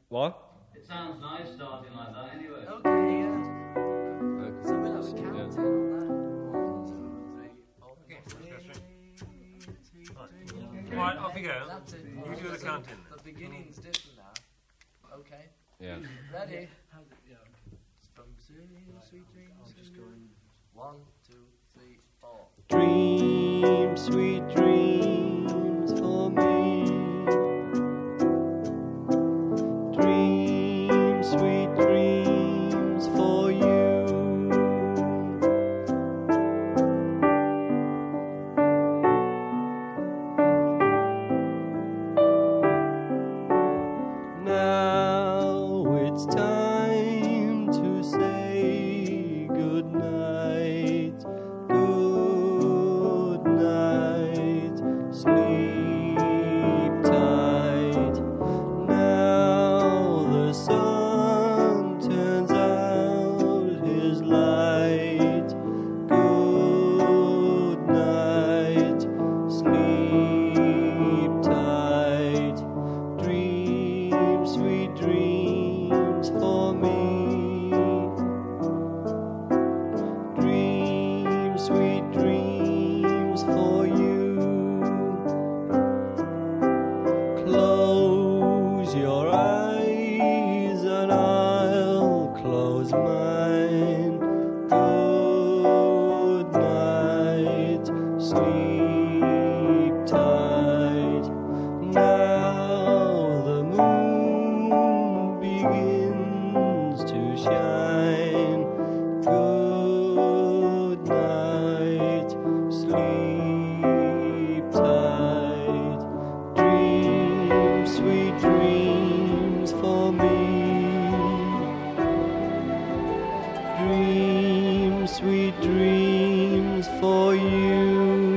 What? It sounds nice starting like that anyway. Okay, yeah. So we'll have a count on that. 1, 2, 3, 4. Right, off you go. That's it. You do the counting. The beginning's different now. Okay. Yeah. Ready? From sweet dreams. I'm just going 1, 2, 3, 4. Dreams, sweet dreams for me. Dreams, sweet dreams for you. Now it's time to say good night. Good night. Sleep tight. Now the sun turns out his light. Good night. Sleep tight. Dreams, sweet dreams for me. Dreams, sweet dreams for you. Close your eyes and I'll close mine. Good night, sleep tight. Now the moon begins to shine. Good night, sleep tight. Dreams, sweet dreams for me. Dreams, sweet dreams for you.